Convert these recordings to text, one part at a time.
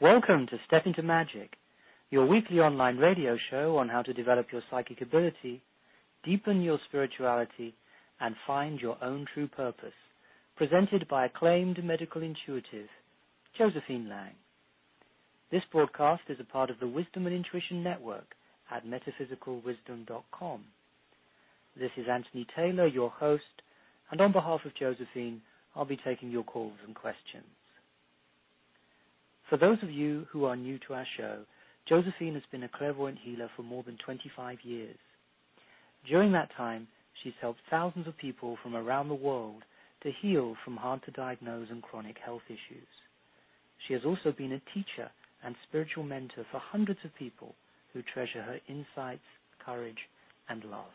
Welcome to Step Into Magic, your weekly online radio show on how to develop your psychic ability, deepen your spirituality, and find your own true purpose, presented by acclaimed medical intuitive, Josephine Lang. This broadcast is a part of the Wisdom and Intuition Network at metaphysicalwisdom.com. This is Anthony Taylor, your host, and on behalf of Josephine, I'll be taking your calls and questions. For those of you who are new to our show, Josephine has been a clairvoyant healer for more than 25 years. During that time, she's helped thousands of people from around the world to heal from hard-to-diagnose and chronic health issues. She has also been a teacher and spiritual mentor for hundreds of people who treasure her insights, courage, and love.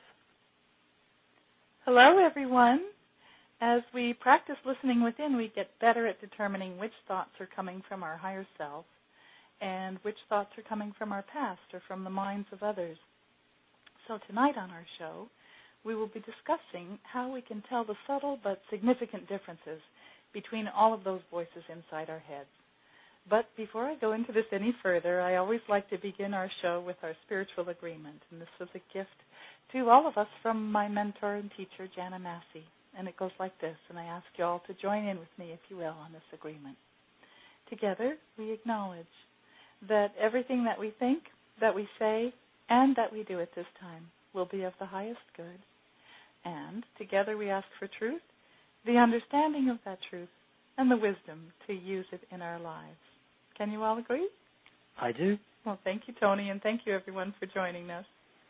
Hello, everyone. As we practice listening within, we get better at determining which thoughts are coming from our higher self and which thoughts are coming from our past or from the minds of others. So tonight on our show, we will be discussing how we can tell the subtle but significant differences between all of those voices inside our heads. But before I go into this any further, I always like to begin our show with our spiritual agreement, and this was a gift to all of us from my mentor and teacher, Jana Massey. And it goes like this, and I ask you all to join in with me, if you will, on this agreement. Together, we acknowledge that everything that we think, that we say, and that we do at this time will be of the highest good. And together we ask for truth, the understanding of that truth, and the wisdom to use it in our lives. Can you all agree? I do. Well, thank you, Tony, and thank you, everyone, for joining us.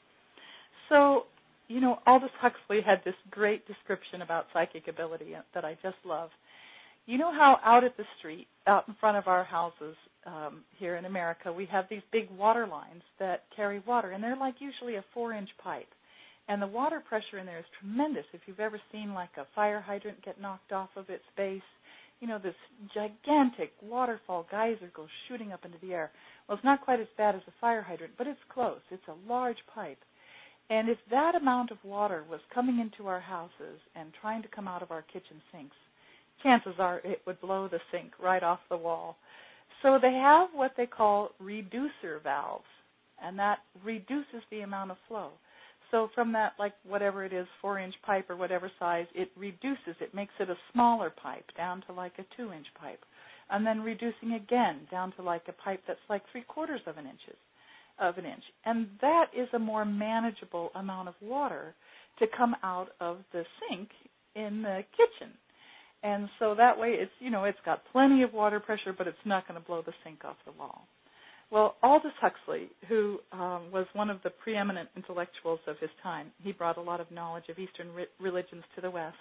So, Aldous Huxley had this great description about psychic ability that I just love. You know how out at the street, out in front of our houses here in America, we have these big water lines that carry water, and they're like usually a 4-inch pipe. And the water pressure in there is tremendous. If you've ever seen like a fire hydrant get knocked off of its base, this gigantic waterfall geyser goes shooting up into the air. Well, it's not quite as bad as a fire hydrant, but it's close. It's a large pipe. And if that amount of water was coming into our houses and trying to come out of our kitchen sinks, chances are it would blow the sink right off the wall. So they have what they call reducer valves, and that reduces the amount of flow. So from that, whatever it is, 4-inch pipe or whatever size, it reduces it, makes it a smaller pipe down to like a 2-inch pipe, and then reducing again down to like a pipe that's like 3/4 of an inch. And that is a more manageable amount of water to come out of the sink in the kitchen. And so that way it's got plenty of water pressure, but it's not going to blow the sink off the wall. Well, Aldous Huxley, who was one of the preeminent intellectuals of his time, he brought a lot of knowledge of Eastern religions to the West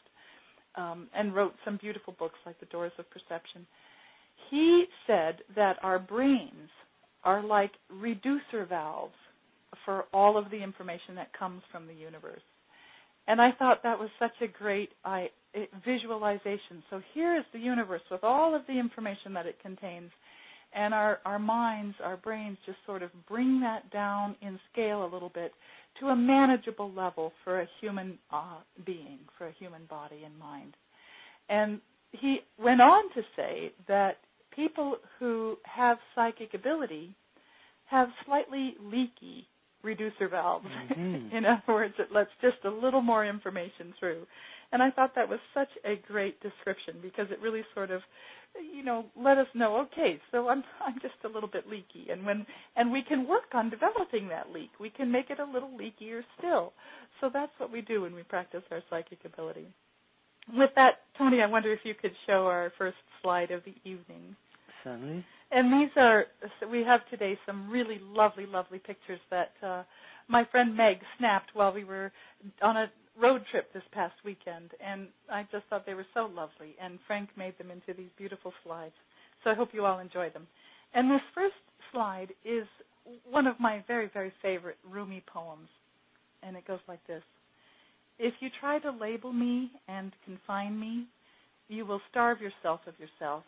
and wrote some beautiful books like The Doors of Perception. He said that our brains are like reducer valves for all of the information that comes from the universe. And I thought that was such a great visualization. So here is the universe with all of the information that it contains, and our minds, our brains just sort of bring that down in scale a little bit to a manageable level for a human being, for a human body and mind. And he went on to say that people who have psychic ability have slightly leaky reducer valves. Mm-hmm. In other words, it lets just a little more information through. And I thought that was such a great description because it really sort of, let us know, okay, so I'm just a little bit leaky. And we can work on developing that leak. We can make it a little leakier still. So that's what we do when we practice our psychic ability. With that, Tony, I wonder if you could show our first slide of the evening. Certainly. And we have today some really lovely, lovely pictures that my friend Meg snapped while we were on a road trip this past weekend. And I just thought they were so lovely. And Frank made them into these beautiful slides. So I hope you all enjoy them. And this first slide is one of my very, very favorite Rumi poems. And it goes like this. If you try to label me and confine me, you will starve yourself of yourself.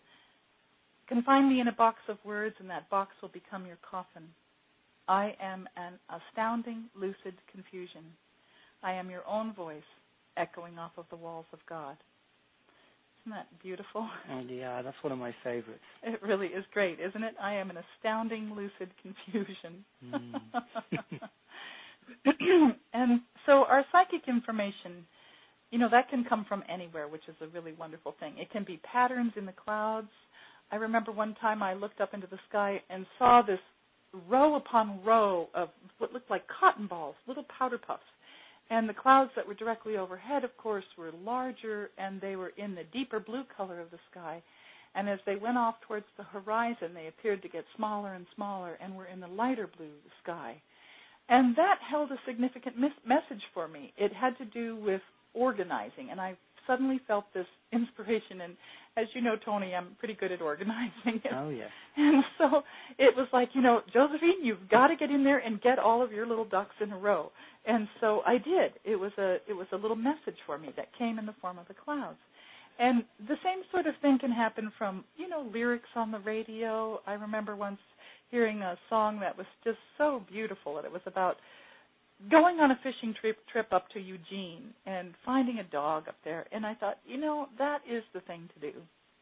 Confine me in a box of words, and that box will become your coffin. I am an astounding, lucid confusion. I am your own voice echoing off of the walls of God. Isn't that beautiful? Oh, yeah, that's one of my favorites. It really is great, isn't it? I am an astounding lucid confusion. And so our psychic information, that can come from anywhere, which is a really wonderful thing. It can be patterns in the clouds. I remember one time I looked up into the sky and saw this row upon row of what looked like cotton balls, little powder puffs. And the clouds that were directly overhead, of course, were larger, and they were in the deeper blue color of the sky. And as they went off towards the horizon, they appeared to get smaller and smaller and were in the lighter blue sky. And that held a significant message for me. It had to do with organizing, and I suddenly felt this inspiration. And as you know, Tony, I'm pretty good at organizing. Oh, yes. And so it was like, Josephine, you've got to get in there and get all of your little ducks in a row. And so I did. It was a little message for me that came in the form of the clouds. And the same sort of thing can happen from, lyrics on the radio. I remember once hearing a song that was just so beautiful, and it was about going on a fishing trip up to Eugene and finding a dog up there. And I thought, that is the thing to do.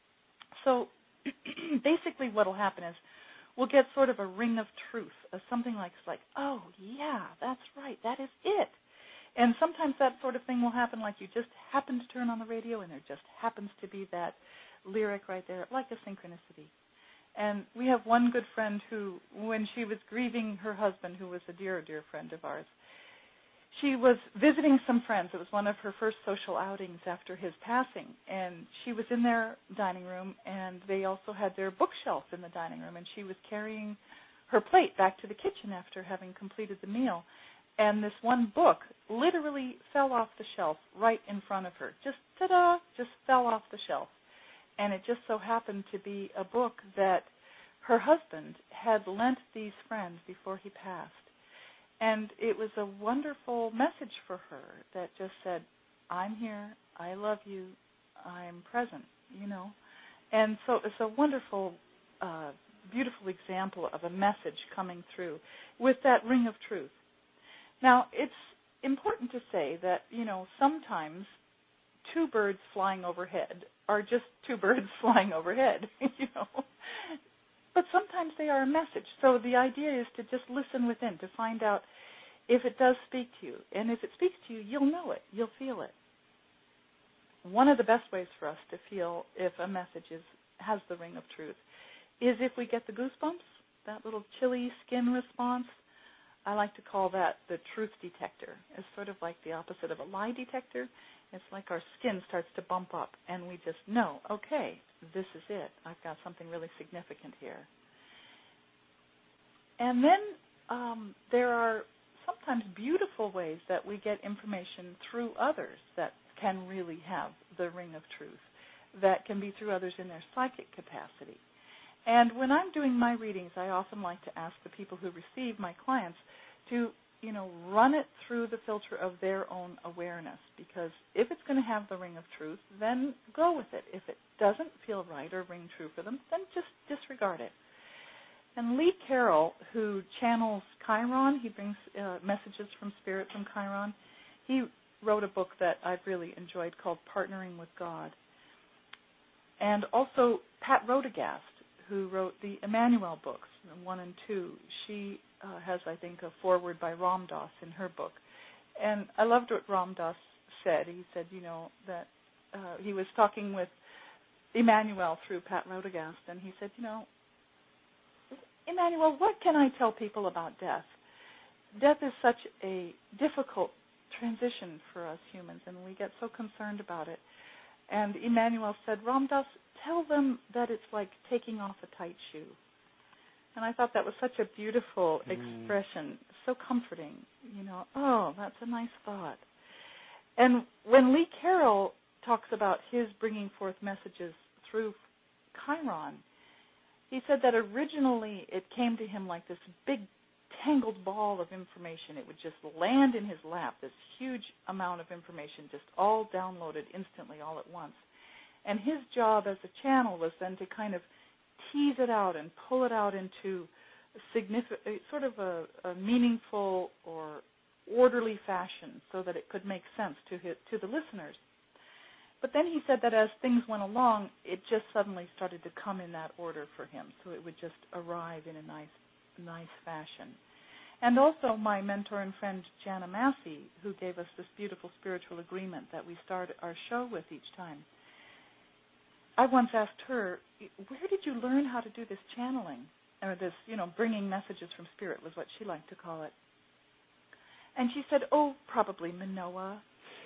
So basically what will happen is we'll get sort of a ring of truth, something like, oh, yeah, that's right, that is it. And sometimes that sort of thing will happen, like you just happen to turn on the radio and there just happens to be that lyric right there, like a synchronicity. And we have one good friend who, when she was grieving her husband, who was a dear, dear friend of ours, she was visiting some friends. It was one of her first social outings after his passing. And she was in their dining room, and they also had their bookshelf in the dining room. And she was carrying her plate back to the kitchen after having completed the meal. And this one book literally fell off the shelf right in front of her. Just, ta-da, just fell off the shelf. And it just so happened to be a book that her husband had lent these friends before he passed. And it was a wonderful message for her that just said, I'm here, I love you, I'm present, And so it's a wonderful, beautiful example of a message coming through with that ring of truth. Now, it's important to say that, sometimes two birds flying overhead are just two birds flying overhead, But sometimes they are a message. So the idea is to just listen within, to find out if it does speak to you. And if it speaks to you, you'll know it. You'll feel it. One of the best ways for us to feel if a message has the ring of truth is if we get the goosebumps, that little chilly skin response. I like to call that the truth detector. It's sort of like the opposite of a lie detector. It's like our skin starts to bump up, and we just know, okay, this is it. I've got something really significant here. And then there are sometimes beautiful ways that we get information through others that can really have the ring of truth, that can be through others in their psychic capacity. And when I'm doing my readings, I often like to ask the people who receive my clients to run it through the filter of their own awareness, because if it's going to have the ring of truth, then go with it. If it doesn't feel right or ring true for them, then just disregard it. And Lee Carroll, who channels Chiron, he brings messages from Spirit from Chiron, he wrote a book that I've really enjoyed called Partnering with God. And also Pat Rodegast, who wrote the Emmanuel books, 1 and 2. She has, I think, a foreword by Ram Dass in her book. And I loved what Ram Dass said. He said, that he was talking with Emmanuel through Pat Rodegast, and he said, Emmanuel, what can I tell people about death? Death is such a difficult transition for us humans, and we get so concerned about it. And Emmanuel said, Ram Dass, tell them that it's like taking off a tight shoe. And I thought that was such a beautiful expression, so comforting. Oh, that's a nice thought. And when Lee Carroll talks about his bringing forth messages through Chiron, he said that originally it came to him like this big tangled ball of information. It would just land in his lap, this huge amount of information, just all downloaded instantly all at once. And his job as a channel was then to kind of tease it out and pull it out into sort of a meaningful or orderly fashion so that it could make sense to the listeners. But then he said that as things went along, it just suddenly started to come in that order for him. So it would just arrive in a nice fashion. And also my mentor and friend, Jana Massey, who gave us this beautiful spiritual agreement that we start our show with each time. I once asked her, where did you learn how to do this channeling? Or this, bringing messages from spirit was what she liked to call it. And she said, probably Manoa.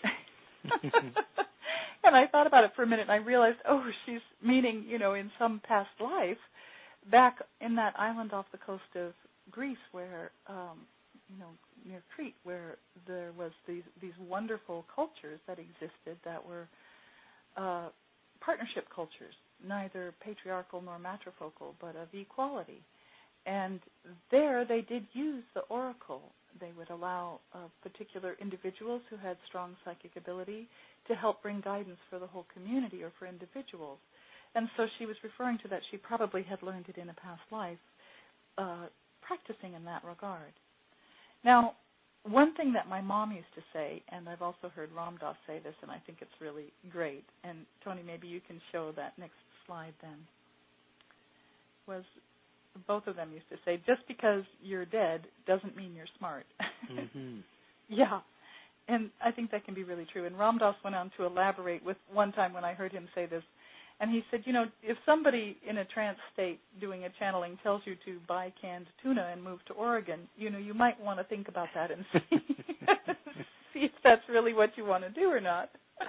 And I thought about it for a minute, and I realized, she's meaning, in some past life, back in that island off the coast of Greece where, near Crete, where there was these wonderful cultures that existed that were partnership cultures, neither patriarchal nor matrifocal, but of equality. And there they did use the oracle. They would allow particular individuals who had strong psychic ability to help bring guidance for the whole community or for individuals. And so she was referring to that she probably had learned it in a past life, practicing in that regard. Now, one thing that my mom used to say, and I've also heard Ram Dass say this, and I think it's really great, and Tony, maybe you can show that next slide then, was both of them used to say, just because you're dead doesn't mean you're smart. Mm-hmm. Yeah, and I think that can be really true. And Ram Dass went on to elaborate with one time when I heard him say this, and he said, if somebody in a trance state doing a channeling tells you to buy canned tuna and move to Oregon, you might want to think about that and see if that's really what you want to do or not.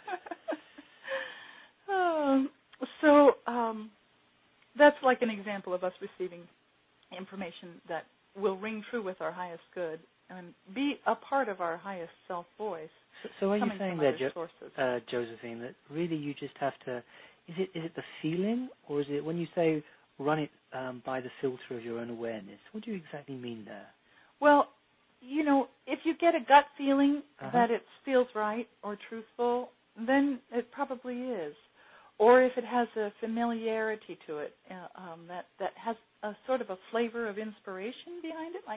That's like an example of us receiving information that will ring true with our highest good and be a part of our highest self voice. So are you saying there, Josephine, that really you just have to, is it the feeling, or is it when you say run it by the filter of your own awareness? What do you exactly mean there? Well, if you get a gut feeling that it feels right or truthful, then it probably is. Or if it has a familiarity to it that has a sort of a flavor of inspiration behind it, like,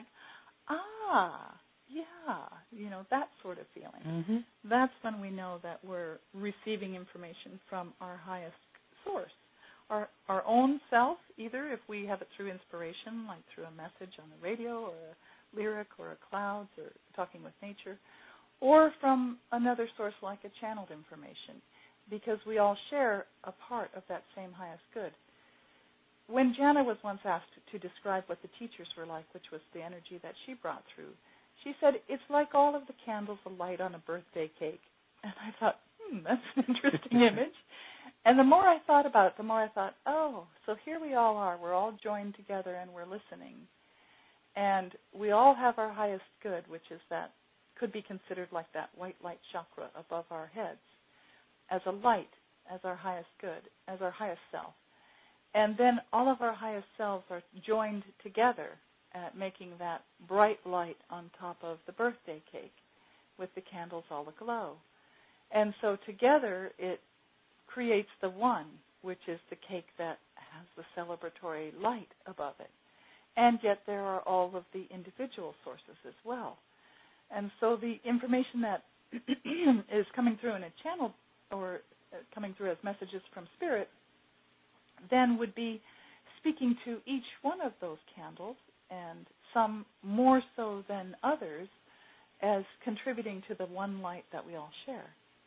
that sort of feeling. Mm-hmm. That's when we know that we're receiving information from our highest source. Our own self, either if we have it through inspiration, like through a message on the radio or a lyric or a clouds or talking with nature, or from another source like a channeled information, because we all share a part of that same highest good. When Jana was once asked to describe what the teachers were like, which was the energy that she brought through, she said, it's like all of the candles alight on a birthday cake. And I thought, that's an interesting image. And the more I thought about it, the more I thought, so here we all are. We're all joined together and we're listening. And we all have our highest good, which is that, could be considered like that white light chakra above our heads, as a light, as our highest good, as our highest self. And then all of our highest selves are joined together at making that bright light on top of the birthday cake with the candles all aglow. And so together it creates the one, which is the cake that has the celebratory light above it. And yet there are all of the individual sources as well. And so the information that is coming through in a channel or coming through as messages from spirit then would be speaking to each one of those candles, and some more so than others, as contributing to the one light that we all share.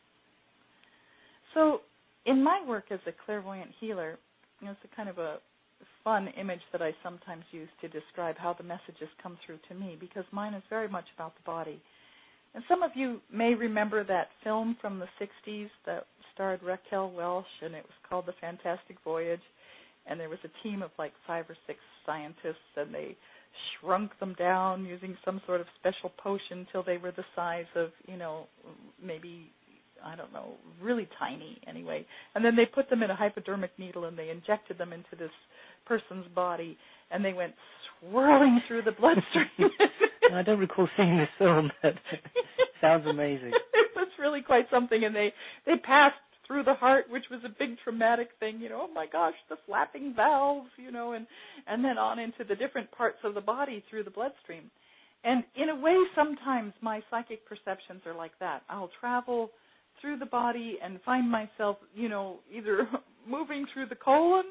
So in my work as a clairvoyant healer, it's a kind of a fun image that I sometimes use to describe how the messages come through to me, because mine is very much about the body. And some of you may remember that film from the 60s that starred Raquel Welch, and it was called The Fantastic Voyage. And there was a team of like 5 or 6 scientists, and they shrunk them down using some sort of special potion till they were the size of, maybe, really tiny anyway. And then they put them in a hypodermic needle and they injected them into this person's body, and they went swirling through the bloodstream. I don't recall seeing this film, but it sounds amazing. It was really quite something, and they passed through the heart, which was a big traumatic thing, oh my gosh, the flapping valves, and then on into the different parts of the body through the bloodstream. And in a way, sometimes my psychic perceptions are like that. I'll travel through the body and find myself, either moving through the colon,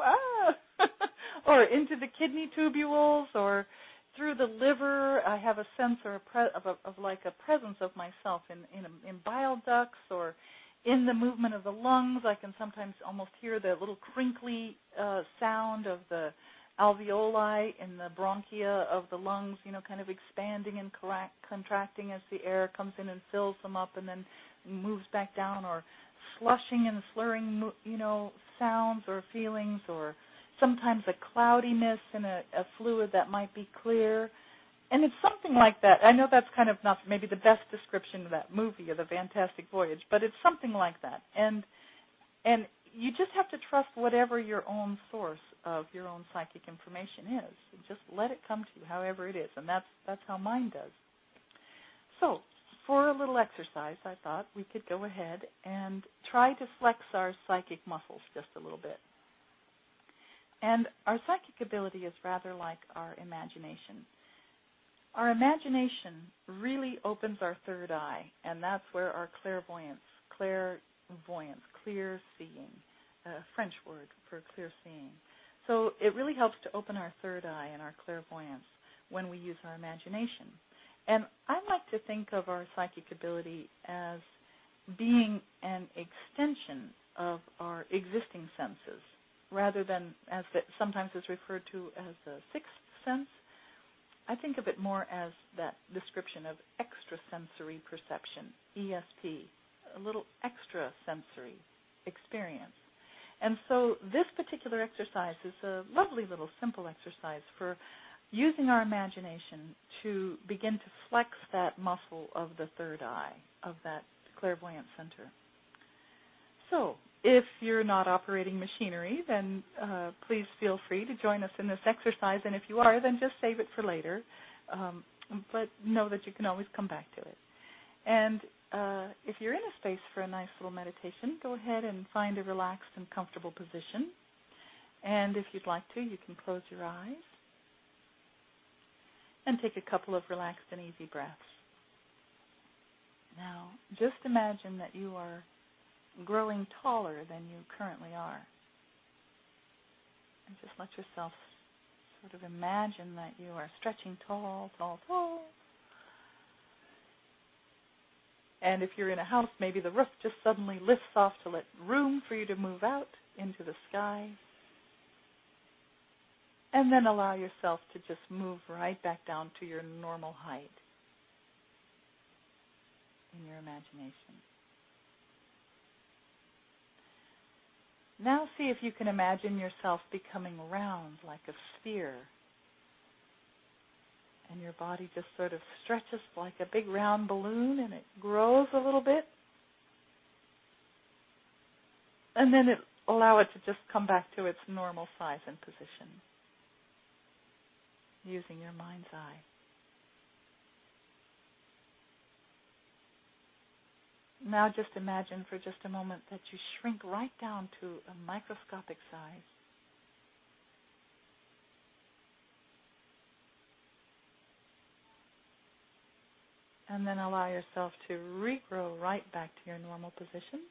or into the kidney tubules, or through the liver. I have a sense of like a presence of myself in bile ducts, or in the movement of the lungs. I can sometimes almost hear the little crinkly sound of the alveoli in the bronchia of the lungs, kind of expanding and contracting as the air comes in and fills them up and then moves back down, or slushing and slurring, sounds or feelings, or sometimes a cloudiness in a fluid that might be clear. And it's something like that. I know that's kind of not maybe the best description of that movie, of The Fantastic Voyage, but it's something like that. And you just have to trust whatever your own source of your own psychic information is. Just let it come to you however it is, and that's how mine does. So, for a little exercise, I thought we could go ahead and try to flex our psychic muscles just a little bit. And our psychic ability is rather like our imagination. Our imagination really opens our third eye, and that's where our clairvoyance, clear seeing, a French word for clear seeing. So it really helps to open our third eye and our clairvoyance when we use our imagination. And I like to think of our psychic ability as being an extension of our existing senses, rather than as sometimes is referred to as a sixth sense. I think of it more as that description of extrasensory perception, ESP, a little extrasensory experience. And so this particular exercise is a lovely little simple exercise for using our imagination to begin to flex that muscle of the third eye, of that clairvoyant center. So if you're not operating machinery, then please feel free to join us in this exercise. And if you are, then just save it for later. But know that you can always come back to it. And if you're in a space for a nice little meditation, go ahead and find a relaxed and comfortable position. And if you'd like to, you can close your eyes and take a couple of relaxed and easy breaths. Now, just imagine that you are growing taller than you currently are. And just let yourself sort of imagine that you are stretching tall, tall, tall. And if you're in a house, maybe the roof just suddenly lifts off to let room for you to move out into the sky. And then allow yourself to just move right back down to your normal height in your imagination. Now see if you can imagine yourself becoming round like a sphere. And your body just sort of stretches like a big round balloon, and it grows a little bit. And then allow it to just come back to its normal size and position, using your mind's eye. Now just imagine for just a moment that you shrink right down to a microscopic size. And then allow yourself to regrow right back to your normal position.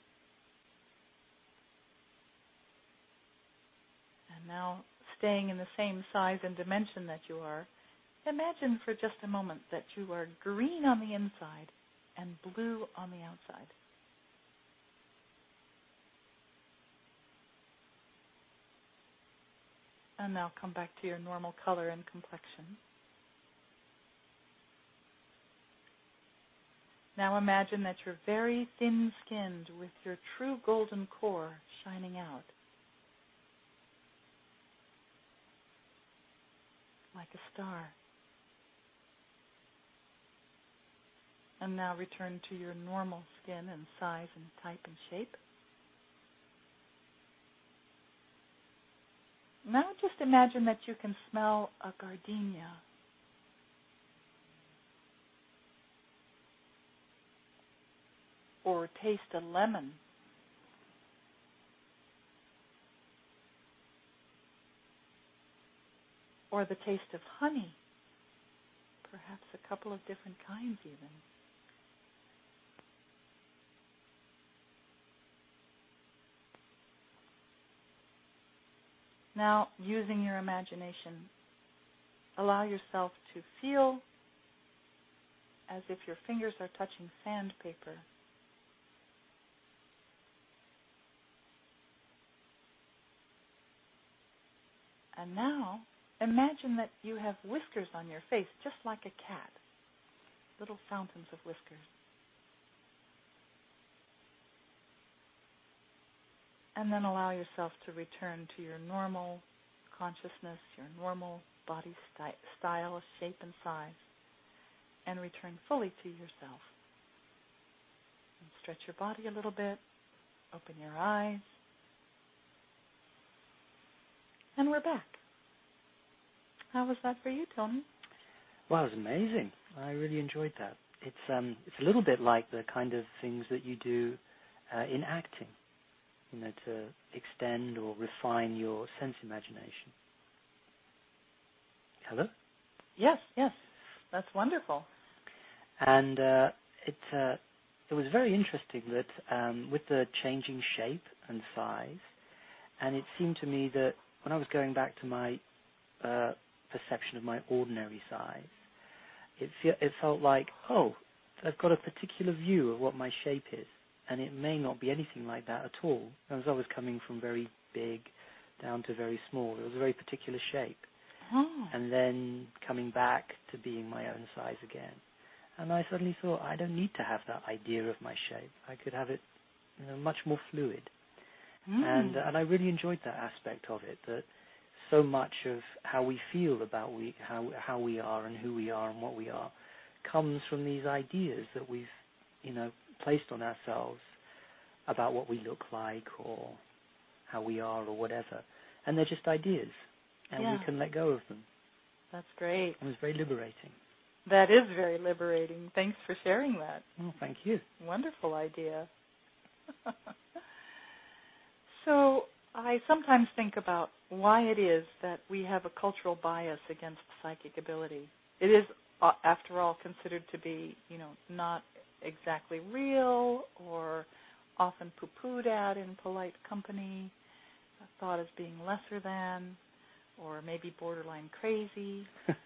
And now, staying in the same size and dimension that you are, imagine for just a moment that you are green on the inside and blue on the outside. And now come back to your normal color and complexion. Now imagine that you're very thin-skinned with your true golden core shining out, like a star. And now return to your normal skin and size and type and shape. Now just imagine that you can smell a gardenia. Or taste a lemon. Or the taste of honey. Perhaps a couple of different kinds even. now, using your imagination, allow yourself to feel as if your fingers are touching sandpaper. And now, imagine that you have whiskers on your face, just like a cat, little fountains of whiskers. And then allow yourself to return to your normal consciousness, your normal body style, shape, and size, and return fully to yourself. And stretch your body a little bit, open your eyes, and we're back. How was that for you, Tony? Well, it was amazing. I really enjoyed that. It's a little bit like the kind of things that you do in acting, to extend or refine your sense imagination. Hello? Yes, that's wonderful. And it was very interesting that with the changing shape and size, and it seemed to me that when I was going back to my perception of my ordinary size, it felt like, I've got a particular view of what my shape is, and it may not be anything like that at all. As I was coming from very big down to very small, it was a very particular shape. And then coming back to being my own size again. And I suddenly thought, I don't need to have that idea of my shape. I could have it much more fluid. And I really enjoyed that aspect of it, that so much of how we feel about how we are and who we are and what we are comes from these ideas that we've placed on ourselves about what we look like or how we are or whatever. And they're just ideas, and we can let go of them. That's great. It was very liberating. That is very liberating. Thanks for sharing that. Oh, thank you. Wonderful idea. So I sometimes think about why it is that we have a cultural bias against psychic ability. It is, after all, considered to be, not exactly real, or often poo-pooed at in polite company, thought as being lesser than, or maybe borderline crazy.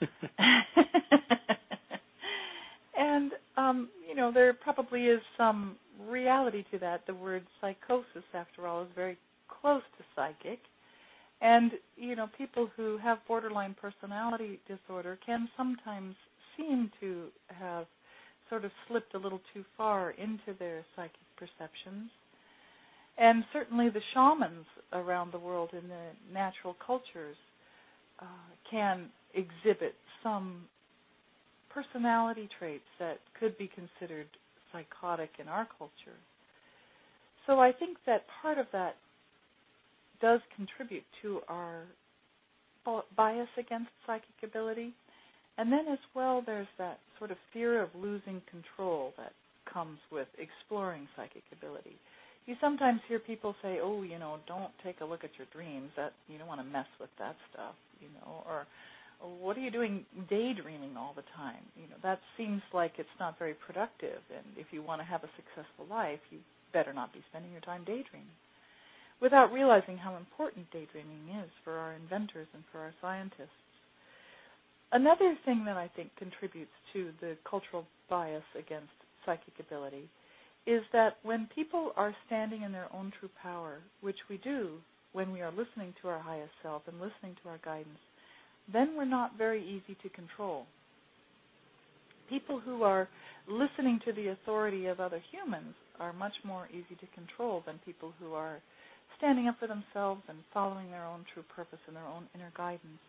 And, there probably is some reality to that. The word psychosis, after all, is very close to psychic. And, people who have borderline personality disorder can sometimes seem to have sort of slipped a little too far into their psychic perceptions. And certainly the shamans around the world in the natural cultures can exhibit some personality traits that could be considered psychotic in our culture. So I think that part of that does contribute to our bias against psychic ability. And then as well, there's that sort of fear of losing control that comes with exploring psychic ability. You sometimes hear people say, don't take a look at your dreams. That you don't want to mess with that stuff, or what are you doing daydreaming all the time? That seems like it's not very productive, and if you want to have a successful life, you better not be spending your time daydreaming, without realizing how important daydreaming is for our inventors and for our scientists. Another thing that I think contributes to the cultural bias against psychic ability is that when people are standing in their own true power, which we do when we are listening to our highest self and listening to our guidance, then we're not very easy to control. People who are listening to the authority of other humans are much more easy to control than people who are standing up for themselves and following their own true purpose and their own inner guidance.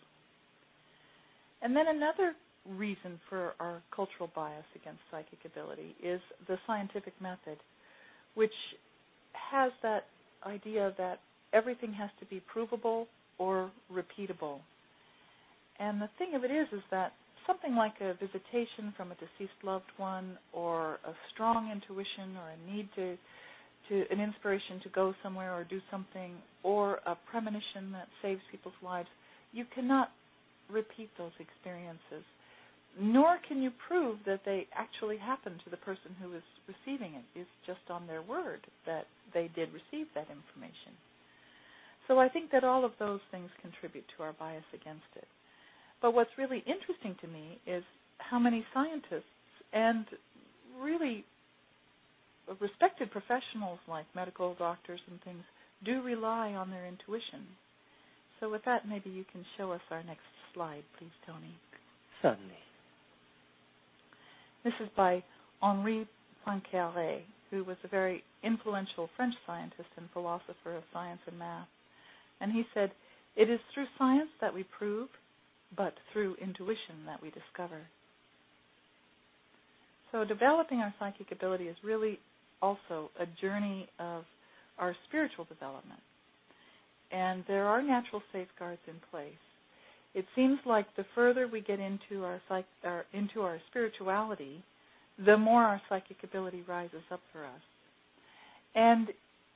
And then another reason for our cultural bias against psychic ability is the scientific method, which has that idea that everything has to be provable or repeatable. And the thing of it is that something like a visitation from a deceased loved one, or a strong intuition, or a need to an inspiration to go somewhere or do something, or a premonition that saves people's lives, you cannot repeat those experiences, nor can you prove that they actually happened to the person who is receiving it. It's just on their word that they did receive that information. So I think that all of those things contribute to our bias against it. But what's really interesting to me is how many scientists and really respected professionals like medical doctors and things do rely on their intuition. So with that, maybe you can show us our next slide, please, Tony. Certainly. This is by Henri Poincaré, who was a very influential French scientist and philosopher of science and math. And he said, "It is through science that we prove, but through intuition that we discover." So developing our psychic ability is really also a journey of our spiritual development. And there are natural safeguards in place. It seems like the further we get into our spirituality, the more our psychic ability rises up for us. And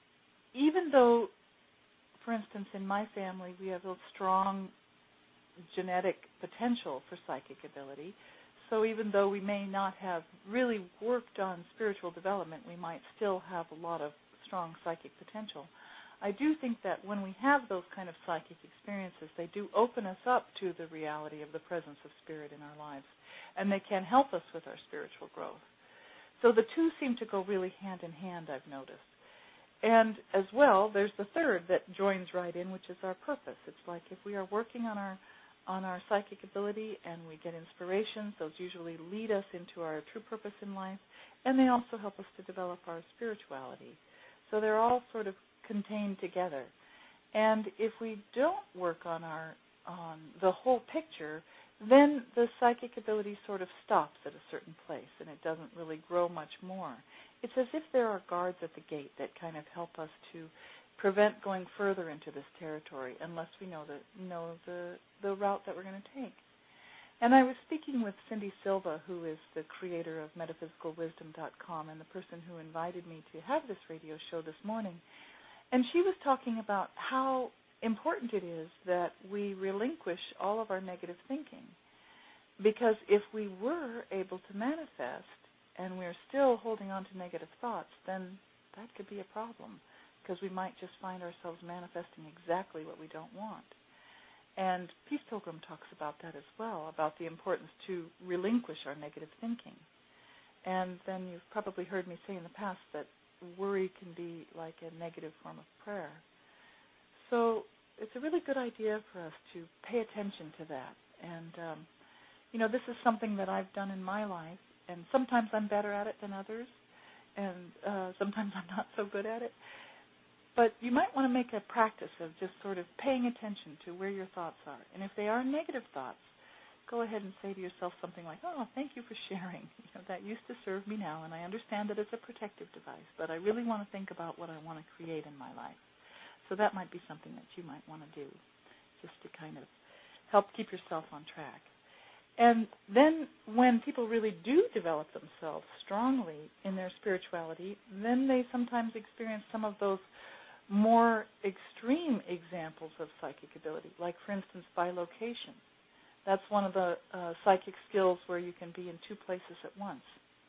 even though, for instance, in my family, we have a strong genetic potential for psychic ability, so even though we may not have really worked on spiritual development, we might still have a lot of strong psychic potential. I do think that when we have those kind of psychic experiences, they do open us up to the reality of the presence of spirit in our lives, and they can help us with our spiritual growth. So the two seem to go really hand in hand, I've noticed. And as well, there's the third that joins right in, which is our purpose. It's like if we are working on our psychic ability and we get inspirations, those usually lead us into our true purpose in life, and they also help us to develop our spirituality. So they're all sort of contained together. And if we don't work on the whole picture, then the psychic ability sort of stops at a certain place and it doesn't really grow much more. It's as if there are guards at the gate that kind of help us to prevent going further into this territory unless we know the route that we're going to take. And I was speaking with Cindy Silva, who is the creator of MetaphysicalWisdom.com and the person who invited me to have this radio show this morning. And she was talking about how important it is that we relinquish all of our negative thinking. Because if we were able to manifest and we're still holding on to negative thoughts, then that could be a problem, because we might just find ourselves manifesting exactly what we don't want. And Peace Pilgrim talks about that as well, about the importance to relinquish our negative thinking. And then you've probably heard me say in the past that worry can be like a negative form of prayer. So it's a really good idea for us to pay attention to that. And, this is something that I've done in my life, and sometimes I'm better at it than others, and sometimes I'm not so good at it. But you might want to make a practice of just sort of paying attention to where your thoughts are. And if they are negative thoughts, go ahead and say to yourself something like, "Oh, thank you for sharing. That used to serve me now, and I understand that it's a protective device, but I really want to think about what I want to create in my life." So that might be something that you might want to do, just to kind of help keep yourself on track. And then when people really do develop themselves strongly in their spirituality, then they sometimes experience some of those more extreme examples of psychic ability, like, for instance, bilocation. That's one of the psychic skills where you can be in two places at once.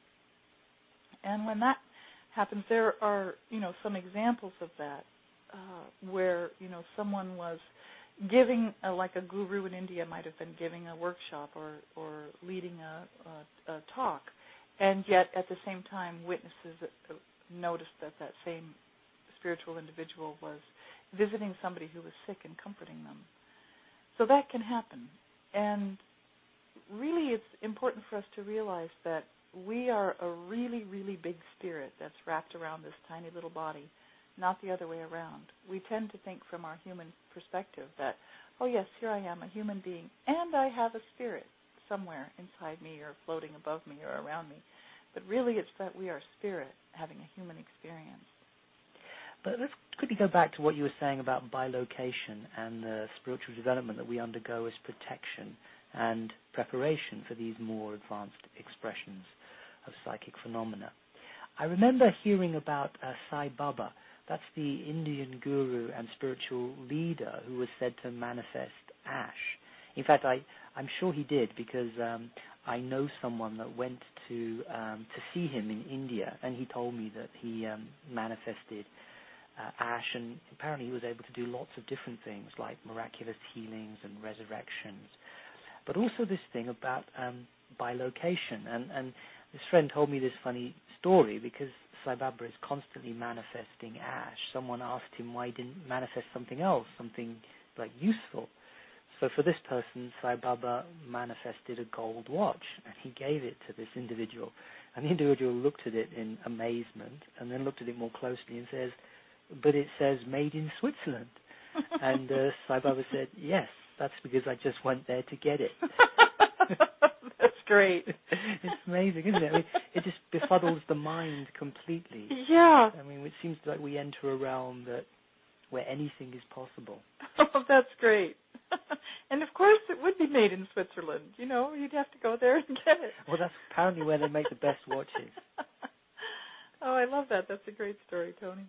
And when that happens, there are, some examples of that where, someone was giving, like a guru in India might have been giving a workshop or leading a talk, and yet at the same time witnesses noticed that same spiritual individual was visiting somebody who was sick and comforting them. So that can happen. And really it's important for us to realize that we are a really, really big spirit that's wrapped around this tiny little body, not the other way around. We tend to think from our human perspective that, oh yes, here I am, a human being, and I have a spirit somewhere inside me or floating above me or around me. But really it's that we are spirit having a human experience. But let's quickly go back to what you were saying about bilocation and the spiritual development that we undergo as protection and preparation for these more advanced expressions of psychic phenomena. I remember hearing about Sai Baba. That's the Indian guru and spiritual leader who was said to manifest ash. In fact, I'm sure he did, because I know someone that went to see him in India, and he told me that he manifested ash, and apparently he was able to do lots of different things like miraculous healings and resurrections. But also this thing about bilocation. And this friend told me this funny story because Sai Baba is constantly manifesting ash. Someone asked him why he didn't manifest something else, something like useful. So for this person, Sai Baba manifested a gold watch, and he gave it to this individual. And the individual looked at it in amazement, and then looked at it more closely and says, "But it says made in Switzerland." And Sai Baba said, "Yes, that's because I just went there to get it." That's great. It's amazing, isn't it? I mean, it just befuddles the mind completely. Yeah. I mean, it seems like we enter a realm where anything is possible. Oh, that's great. And of course it would be made in Switzerland. You know, you'd have to go there and get it. Well, that's apparently where they make the best watches. Oh, I love that. That's a great story, Tony.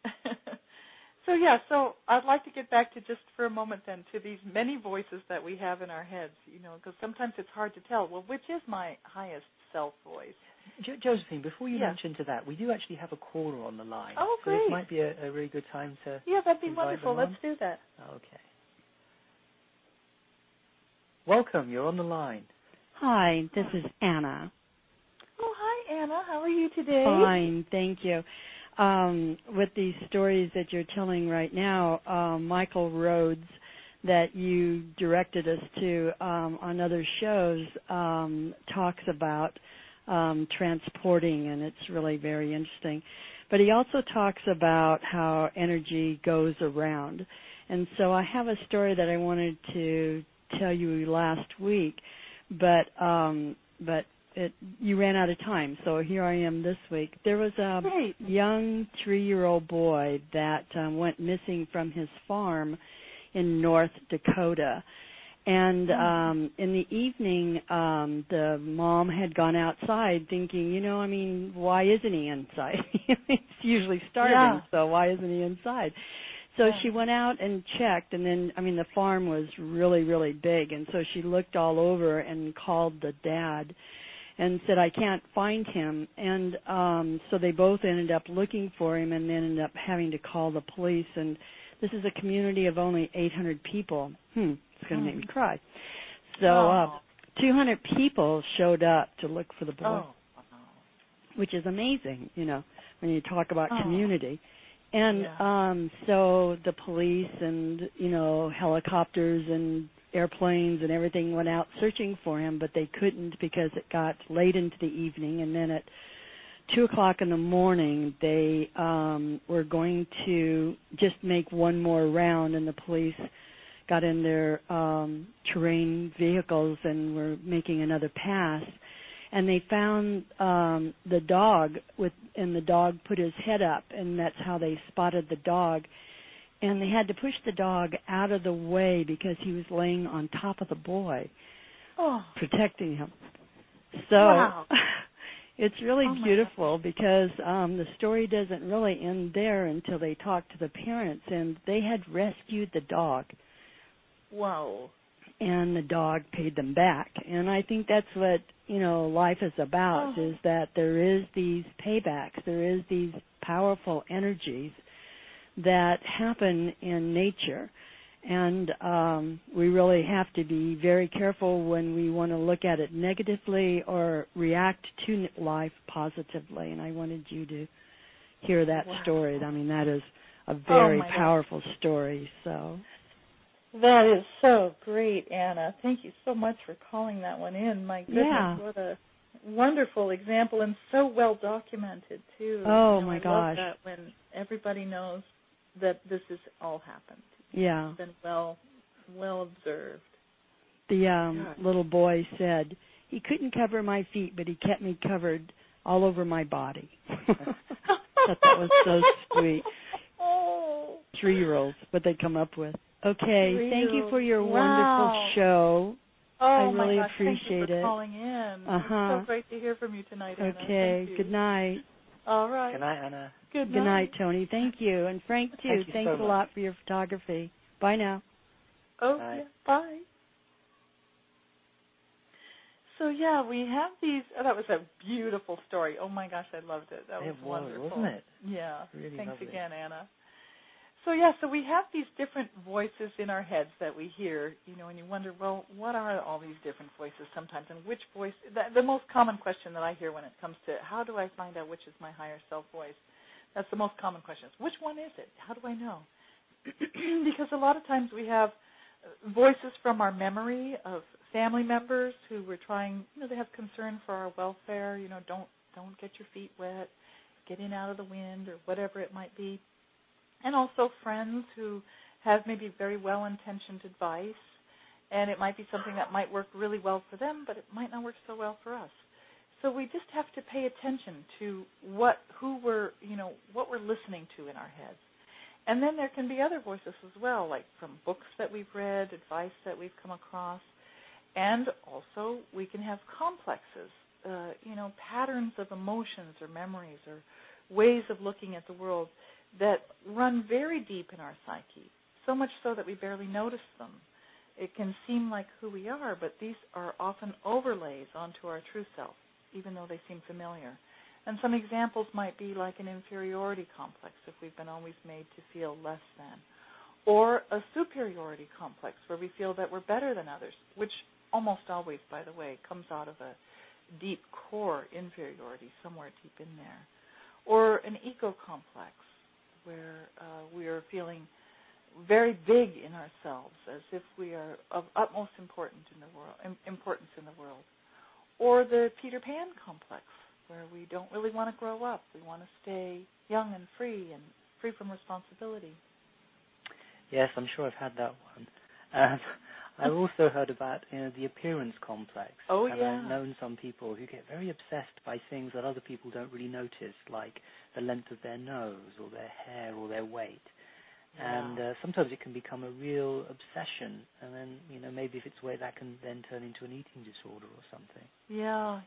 So I'd like to get back to just for a moment then to these many voices that we have in our heads, you know, because sometimes it's hard to tell, well, which is my highest self voice? Josephine, before you mention to that, we do actually have a caller on the line. Oh, great. So this might be a really good time to that'd be wonderful. Let's do that. Okay. Welcome. You're on the line. Hi, this is Anna. Oh, hi, Anna. How are you today? Fine, thank you. With these stories that you're telling right now, Michael Rhodes, that you directed us to on other shows, talks about transporting, and it's really very interesting. But he also talks about how energy goes around. And so I have a story that I wanted to tell you last week, but you ran out of time, so here I am this week. There was a young 3-year-old boy that went missing from his farm in North Dakota. And in the evening, the mom had gone outside thinking, why isn't he inside? It's usually starving, so why isn't he inside? So she went out and checked, and then, the farm was really, really big, and so she looked all over and called the dad and said, I can't find him. And so they both ended up looking for him and then ended up having to call the police. And this is a community of only 800 people. It's going to make me cry. So 200 people showed up to look for the boy, which is amazing, when you talk about community. And so the police and, helicopters and airplanes and everything went out searching for him, but they couldn't because it got late into the evening. And then at 2 o'clock in the morning, they were going to just make one more round, and the police got in their terrain vehicles and were making another pass. And they found the dog, and the dog put his head up, and that's how they spotted the dog. And they had to push the dog out of the way because he was laying on top of the boy, protecting him. So it's really beautiful because the story doesn't really end there until they talk to the parents, and they had rescued the dog. Wow. And the dog paid them back. And I think that's what, life is about, is that there is these paybacks, there is these powerful energies that happen in nature. And we really have to be very careful when we want to look at it negatively or react to life positively. And I wanted you to hear that story. That is a very powerful story. So that is so great, Anna. Thank you so much for calling that one in. My goodness, what a wonderful example, and so well documented, too. Oh, my gosh. I love that when everybody knows that this has all happened. Yeah. It's been well observed. The little boy said, he couldn't cover my feet, but he kept me covered all over my body. I thought that was so sweet. 3-year-olds, what they come up with. Okay, thank you for your wonderful show. I really appreciate thank you for calling in. It's so great to hear from you tonight, Anna. Okay, good night. All right. Good night, Anna. Good night, Tony. Thank you. And Frank, too. Thanks so a lot for your photography. Bye now. Okay, bye. So, we have these. That was a beautiful story. Oh, my gosh, I loved it. That was wonderful. Wasn't it? Yeah. Really Thanks lovely. again, Anna. So we have these different voices in our heads that we hear, and you wonder, well, what are all these different voices sometimes, and which voice? The most common question that I hear when it comes to how do I find out which is my higher self voice? That's the most common question. Which one is it? How do I know? Because a lot of times we have voices from our memory of family members who were trying, they have concern for our welfare, don't get your feet wet, get in out of the wind, or whatever it might be. And also friends who have maybe very well-intentioned advice, and it might be something that might work really well for them, but it might not work so well for us. So we just have to pay attention to what we're listening to in our heads. And then there can be other voices as well, like from books that we've read, advice that we've come across, and also we can have complexes, patterns of emotions or memories or ways of looking at the world that run very deep in our psyche, so much so that we barely notice them. It can seem like who we are, but these are often overlays onto our true self, even though they seem familiar. And some examples might be like an inferiority complex, if we've been always made to feel less than, or a superiority complex where we feel that we're better than others, which almost always, by the way, comes out of a deep core inferiority somewhere deep in there, or an ego complex, where we are feeling very big in ourselves, as if we are of utmost importance in the world, or the Peter Pan complex, where we don't really want to grow up. We want to stay young and free from responsibility. Yes, I'm sure I've had that one. I've also heard about the appearance complex. Oh, and yeah. I've known some people who get very obsessed by things that other people don't really notice, like the length of their nose or their hair or their weight. Yeah. And sometimes it can become a real obsession, and then, maybe if it's weight, that can then turn into an eating disorder or something. Yeah.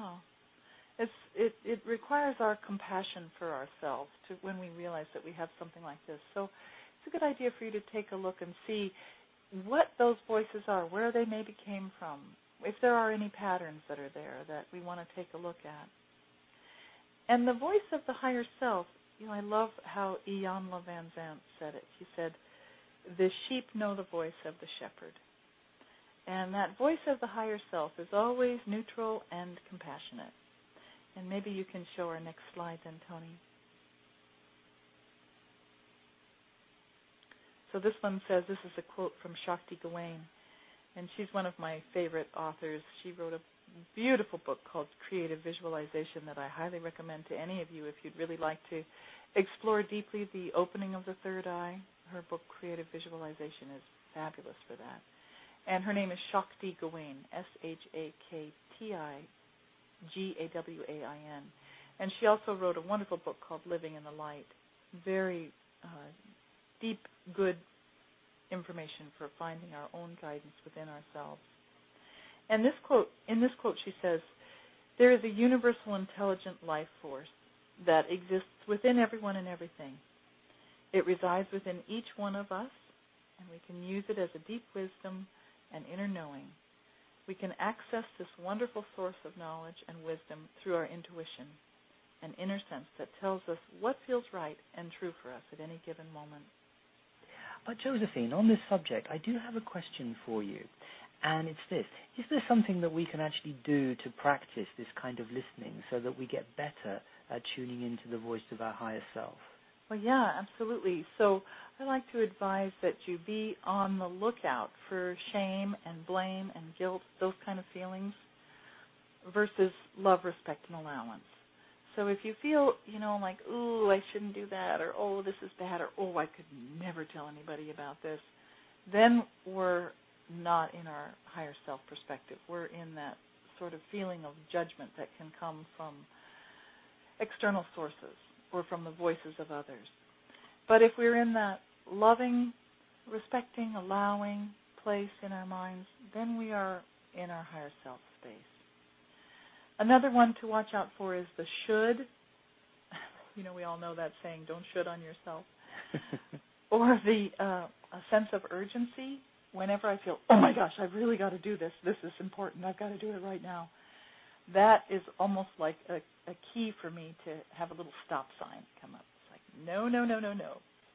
It requires our compassion for ourselves when we realize that we have something like this. So it's a good idea for you to take a look and see what those voices are, where they maybe came from, if there are any patterns that are there that we want to take a look at. And the voice of the higher self, I love how Ian Le Van Zandt said it. He said, "The sheep know the voice of the shepherd." And that voice of the higher self is always neutral and compassionate. And maybe you can show our next slide then, Tony. So this one says, this is a quote from Shakti Gawain, and she's one of my favorite authors. She wrote a beautiful book called Creative Visualization that I highly recommend to any of you if you'd really like to explore deeply the opening of the third eye. Her book, Creative Visualization, is fabulous for that. And her name is Shakti Gawain, SHAKTIGAWAIN. And she also wrote a wonderful book called Living in the Light. Very deep, good information for finding our own guidance within ourselves. And in this quote she says, "There is a universal intelligent life force that exists within everyone and everything. It resides within each one of us, and we can use it as a deep wisdom and inner knowing. We can access this wonderful source of knowledge and wisdom through our intuition, an inner sense that tells us what feels right and true for us at any given moment." But Josephine, on this subject, I do have a question for you, and it's this. Is there something that we can actually do to practice this kind of listening so that we get better at tuning into the voice of our higher self? Well, yeah, absolutely. So I like to advise that you be on the lookout for shame and blame and guilt, those kind of feelings, versus love, respect, and allowance. So if you feel, like, ooh, I shouldn't do that, or oh, this is bad, or oh, I could never tell anybody about this, then we're not in our higher self perspective. We're in that sort of feeling of judgment that can come from external sources or from the voices of others. But if we're in that loving, respecting, allowing place in our minds, then we are in our higher self space. Another one to watch out for is the should. We all know that saying, don't should on yourself. Or the a sense of urgency. Whenever I feel, oh my gosh, I've really got to do this. This is important. I've got to do it right now. That is almost like a key for me to have a little stop sign come up. It's like, no.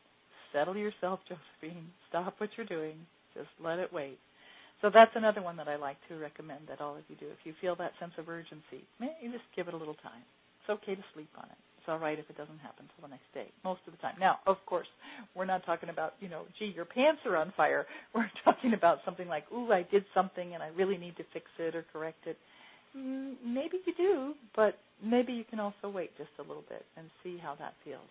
settle yourself, Josephine. Stop what you're doing. Just let it wait. So that's another one that I like to recommend that all of you do. If you feel that sense of urgency, you just give it a little time. It's okay to sleep on it. It's all right if it doesn't happen until the next day, most of the time. Now, of course, we're not talking about, gee, your pants are on fire. We're talking about something like, ooh, I did something and I really need to fix it or correct it. Maybe you do, but maybe you can also wait just a little bit and see how that feels.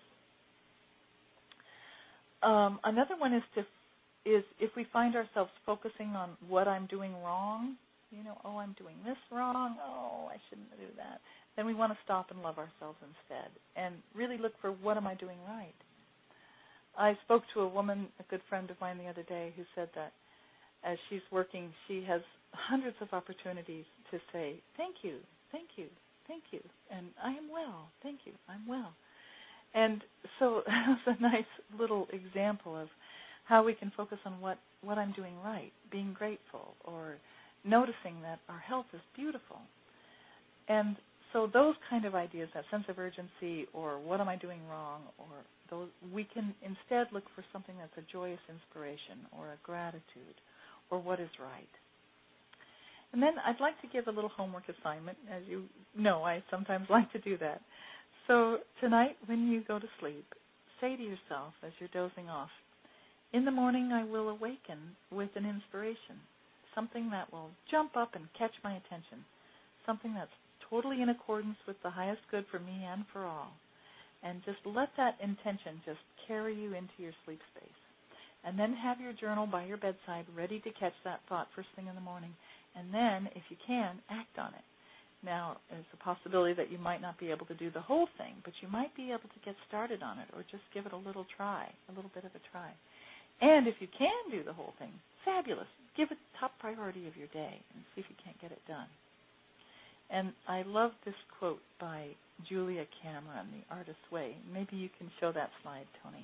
Another one is if we find ourselves focusing on what I'm doing wrong, oh, I'm doing this wrong, oh, I shouldn't do that, then we want to stop and love ourselves instead and really look for what am I doing right. I spoke to a woman, a good friend of mine the other day, who said that as she's working, she has hundreds of opportunities to say, thank you, thank you, thank you, and I am well, thank you, I'm well. And so that's a nice little example of how we can focus on what I'm doing right, being grateful, or noticing that our health is beautiful. And so those kind of ideas, that sense of urgency, or what am I doing wrong, or those, we can instead look for something that's a joyous inspiration, or a gratitude, or what is right. And then I'd like to give a little homework assignment. As you know, I sometimes like to do that. So tonight, when you go to sleep, say to yourself as you're dozing off, in the morning I will awaken with an inspiration, something that will jump up and catch my attention, something that's totally in accordance with the highest good for me and for all. And just let that intention just carry you into your sleep space. And then have your journal by your bedside ready to catch that thought first thing in the morning. And then, if you can, act on it. Now, there's a possibility that you might not be able to do the whole thing, but you might be able to get started on it or just give it a little try, a little bit of a try. And if you can do the whole thing, fabulous. Give it top priority of your day and see if you can't get it done. And I love this quote by Julia Cameron, The Artist's Way. Maybe you can show that slide, Tony.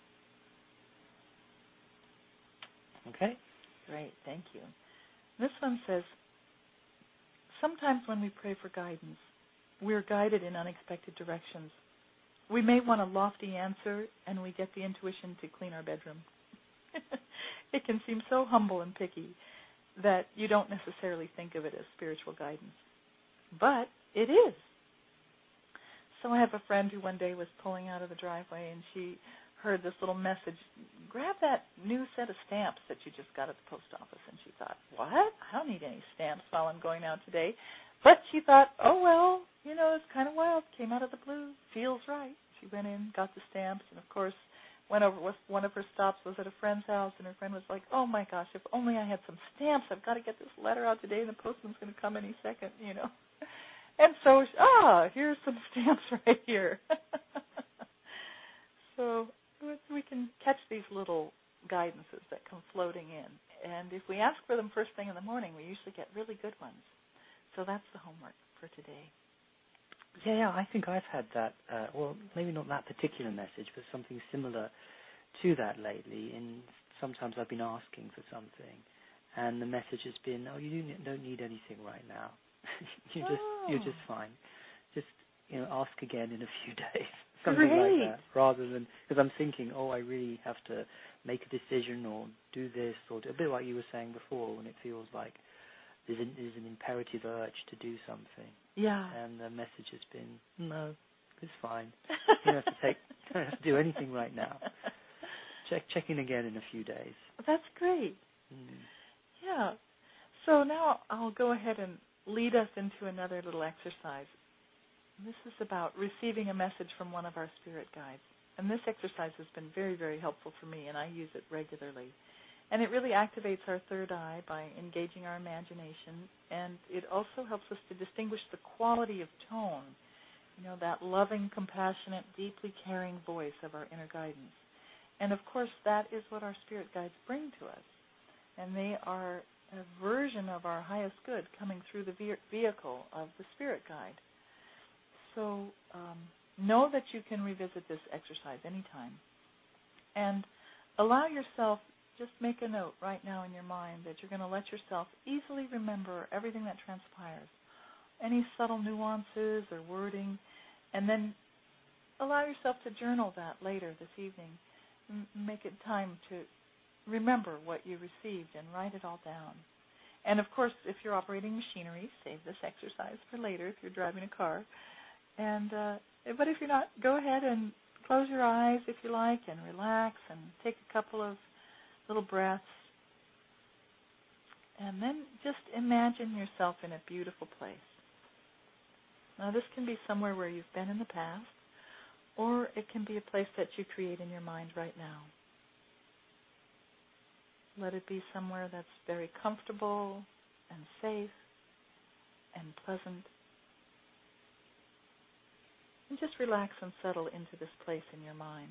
Okay. Great, thank you. This one says, sometimes when we pray for guidance, we're guided in unexpected directions. We may want a lofty answer, and we get the intuition to clean our bedroom. It can seem so humble and picky that you don't necessarily think of it as spiritual guidance. But it is. So I have a friend who one day was pulling out of the driveway, and she heard this little message, grab that new set of stamps that you just got at the post office. And she thought, what? I don't need any stamps while I'm going out today. But she thought, oh, well, it's kind of wild. Came out of the blue. Feels right. She went in, got the stamps, and, of course, went over. One of her stops was at a friend's house, and her friend was like, oh, my gosh, if only I had some stamps. I've got to get this letter out today, and the postman's going to come any second, And so, here's some stamps right here. So we can catch these little guidances that come floating in. And if we ask for them first thing in the morning, we usually get really good ones. So that's the homework for today. Yeah, I think I've had that, maybe not that particular message, but something similar to that lately. And sometimes I've been asking for something, and the message has been, oh, you don't need anything right now. You're just fine. Just, ask again in a few days. Something Great. like that, rather than, because I'm thinking, oh, I really have to make a decision or do this, or a bit like you were saying before, when it feels like there's an imperative urge to do something. Yeah. And the message has been, no, it's fine. You don't have to do anything right now. Check in again in a few days. That's great. Yeah. So now I'll go ahead and lead us into another little exercise. This is about receiving a message from one of our spirit guides. And this exercise has been very, very helpful for me, and I use it regularly. And it really activates our third eye by engaging our imagination, and it also helps us to distinguish the quality of tone, that loving, compassionate, deeply caring voice of our inner guidance. And, of course, that is what our spirit guides bring to us. And they are a version of our highest good coming through the vehicle of the spirit guide. So know that you can revisit this exercise anytime. And allow yourself, just make a note right now in your mind that you're going to let yourself easily remember everything that transpires, any subtle nuances or wording, and then allow yourself to journal that later this evening make it time to remember what you received and write it all down. And, of course, if you're operating machinery, save this exercise for later if you're driving a car. But if you're not, go ahead and close your eyes if you like and relax and take a couple of little breaths. And then just imagine yourself in a beautiful place. Now, this can be somewhere where you've been in the past, or it can be a place that you create in your mind right now. Let it be somewhere that's very comfortable and safe and pleasant. And just relax and settle into this place in your mind.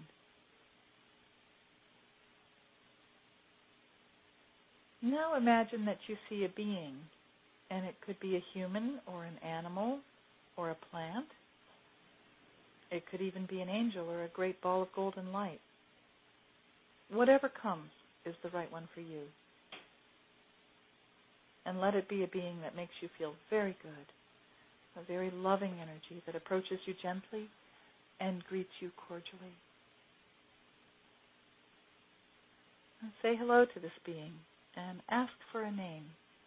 Now imagine that you see a being, and it could be a human or an animal or a plant. It could even be an angel or a great ball of golden light. Whatever comes is the right one for you. And let it be a being that makes you feel very good, a very loving energy that approaches you gently and greets you cordially. And say hello to this being and ask for a name.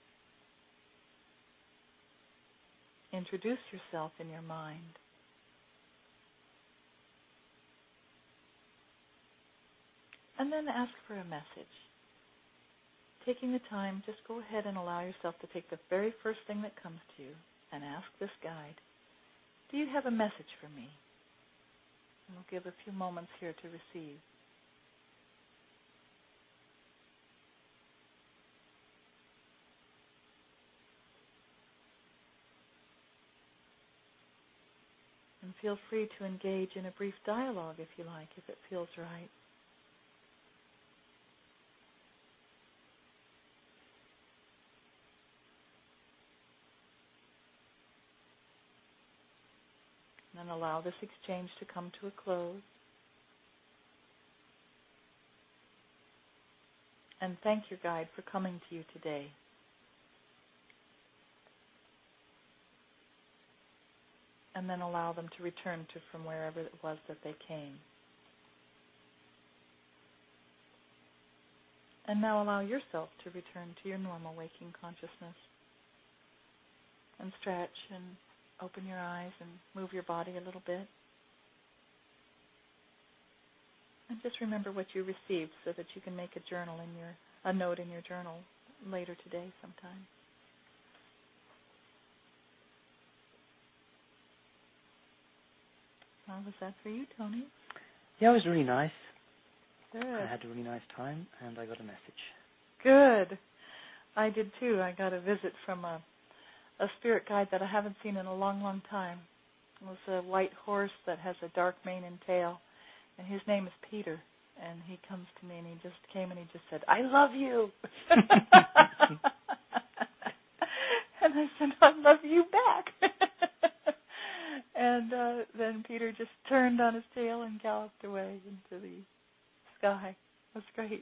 Introduce yourself in your mind. And then ask for a message. Taking the time, just go ahead and allow yourself to take the very first thing that comes to you and ask this guide, do you have a message for me? And we'll give a few moments here to receive. And feel free to engage in a brief dialogue if you like, if it feels right. And allow this exchange to come to a close. And thank your guide for coming to you today. And then allow them to return to from wherever it was that they came. And now allow yourself to return to your normal waking consciousness. And stretch and open your eyes and move your body a little bit. And just remember what you received so that you can make a note in your journal later today sometime. How was that for you, Tony? Yeah, it was really nice. Good. I had a really nice time, and I got a message. Good. I did too. I got a visit from a spirit guide that I haven't seen in a long, long time. It was a white horse that has a dark mane and tail, and his name is Peter. And he comes to me, and he just came and he just said, "I love you." And I said, "I love you back." And then Peter just turned on his tail and galloped away into the sky. It was great.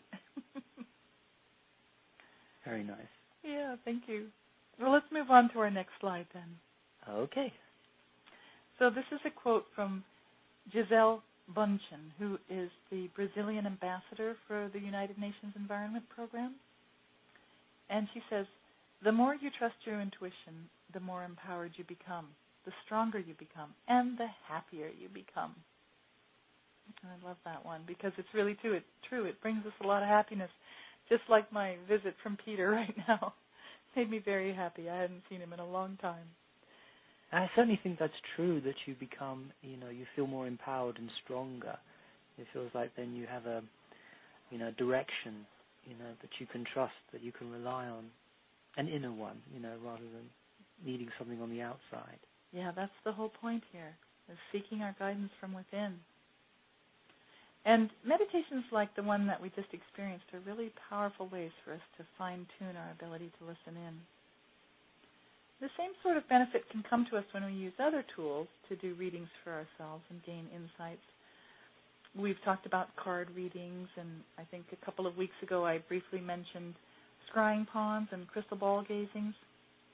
Very nice. Yeah, thank you. Well, let's move on to our next slide then. Okay. So this is a quote from Gisele Bündchen, who is the Brazilian ambassador for the United Nations Environment Program. And she says, "The more you trust your intuition, the more empowered you become, the stronger you become, and the happier you become." And I love that one because it's really true. It brings us a lot of happiness, just like my visit from Peter right now. Made me very happy. I hadn't seen him in a long time. I certainly think that's true, that you become, you feel more empowered and stronger. It feels like then you have a, direction, that you can trust, that you can rely on, an inner one, rather than needing something on the outside. Yeah, that's the whole point here, is seeking our guidance from within. And meditations like the one that we just experienced are really powerful ways for us to fine-tune our ability to listen in. The same sort of benefit can come to us when we use other tools to do readings for ourselves and gain insights. We've talked about card readings, and I think a couple of weeks ago I briefly mentioned scrying ponds and crystal ball gazings.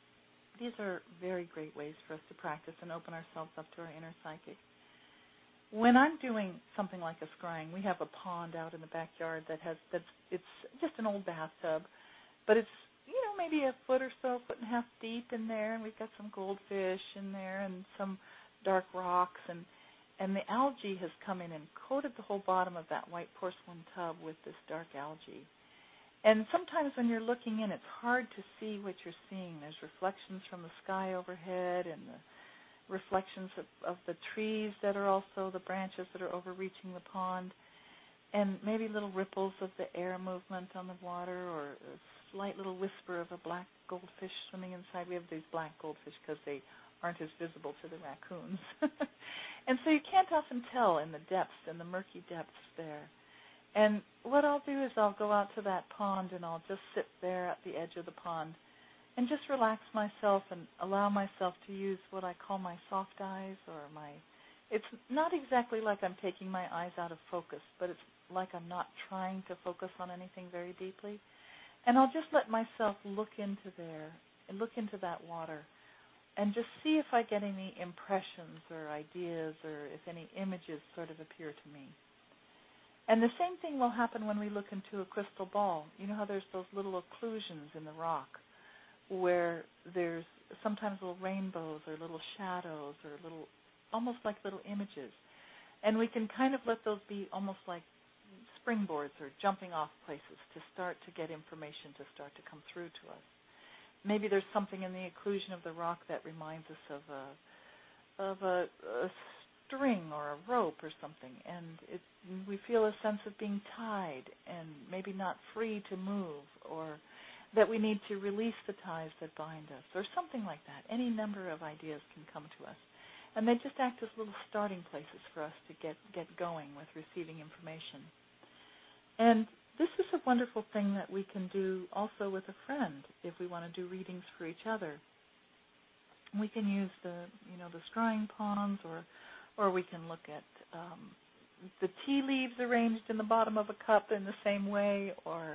These are very great ways for us to practice and open ourselves up to our inner psychic. when I'm doing something like a scrying, we have a pond out in the backyard it's just an old bathtub, but it's maybe a foot and a half deep in there, and we've got some goldfish in there and some dark rocks, and the algae has come in and coated the whole bottom of that white porcelain tub with this dark algae. And sometimes when you're looking in, it's hard to see what you're seeing. There's reflections from the sky overhead and the reflections of the trees that are also the branches that are overreaching the pond, and maybe little ripples of the air movement on the water, or a slight little whisper of a black goldfish swimming inside. We have these black goldfish because they aren't as visible to the raccoons. And so you can't often tell in the depths, in the murky depths there. And what I'll do is I'll go out to that pond and I'll just sit there at the edge of the pond and just relax myself and allow myself to use what I call my soft eyes, or it's not exactly like I'm taking my eyes out of focus, but it's like I'm not trying to focus on anything very deeply. And I'll just let myself look into there and look into that water and just see if I get any impressions or ideas, or if any images sort of appear to me. And the same thing will happen when we look into a crystal ball. You know how there's those little occlusions in the rock where there's sometimes little rainbows or little shadows or almost like little images. And we can kind of let those be almost like springboards or jumping off places to start to get information to start to come through to us. Maybe there's something in the occlusion of the rock that reminds us of a string or a rope or something, and we feel a sense of being tied and maybe not free to move, or that we need to release the ties that bind us, or something like that. Any number of ideas can come to us, and they just act as little starting places for us to get going with receiving information. And this is a wonderful thing that we can do also with a friend if we want to do readings for each other. We can use the scrying ponds, or we can look at the tea leaves arranged in the bottom of a cup in the same way, or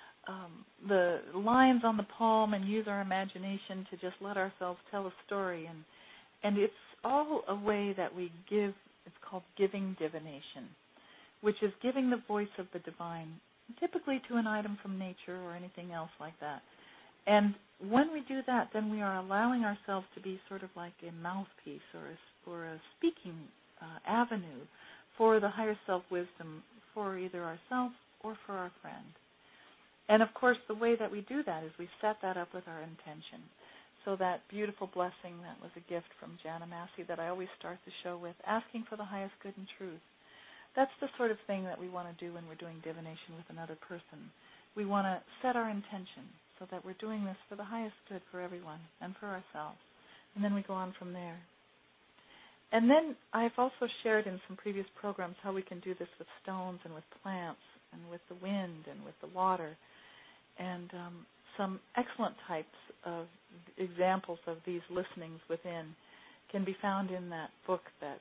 the lines on the palm, and use our imagination to just let ourselves tell a story. And it's all a way that we give. It's called giving divination, which is giving the voice of the divine, typically to an item from nature or anything else like that. And when we do that, then we are allowing ourselves to be sort of like a mouthpiece or a speaking avenue for the higher self-wisdom for either ourselves or for our friend. And, of course, the way that we do that is we set that up with our intention. So that beautiful blessing that was a gift from Jana Massey that I always start the show with, asking for the highest good and truth. That's the sort of thing that we want to do when we're doing divination with another person. We want to set our intention so that we're doing this for the highest good for everyone and for ourselves. And then we go on from there. And then I've also shared in some previous programs how we can do this with stones and with plants and with the wind and with the water. And some excellent types of examples of these listenings within can be found in that book that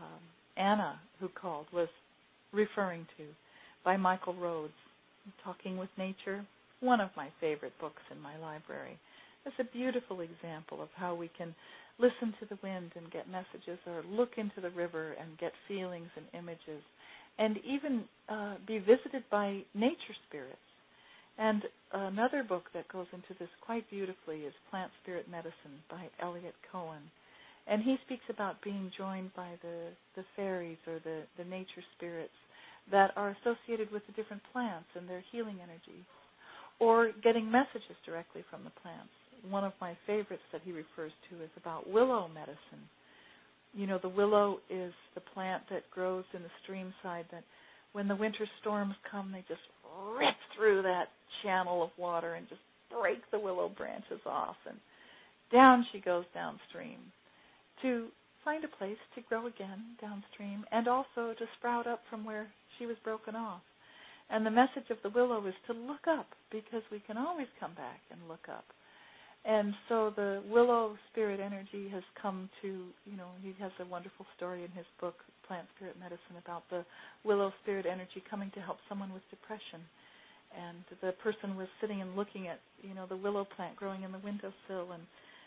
Anna, who called, was referring to, by Michael Rhodes, Talking with Nature, one of my favorite books in my library. It's a beautiful example of how we can listen to the wind and get messages, or look into the river and get feelings and images, and even be visited by nature spirits. And another book that goes into this quite beautifully is Plant Spirit Medicine by Elliot Cohen. And he speaks about being joined by the fairies or the nature spirits that are associated with the different plants and their healing energies, or getting messages directly from the plants. One of my favorites that he refers to is about willow medicine. You know, the willow is the plant that grows in the stream side that when the winter storms come, they just rip through that channel of water and just break the willow branches off, and down she goes downstream to find a place to grow again downstream, and also to sprout up from where she was broken off. And the message of the willow is to look up, because we can always come back and look up. And so the willow spirit energy has come to, he has a wonderful story in his book, Plant Spirit Medicine, about the willow spirit energy coming to help someone with depression. And the person was sitting and looking at, the willow plant growing in the windowsill,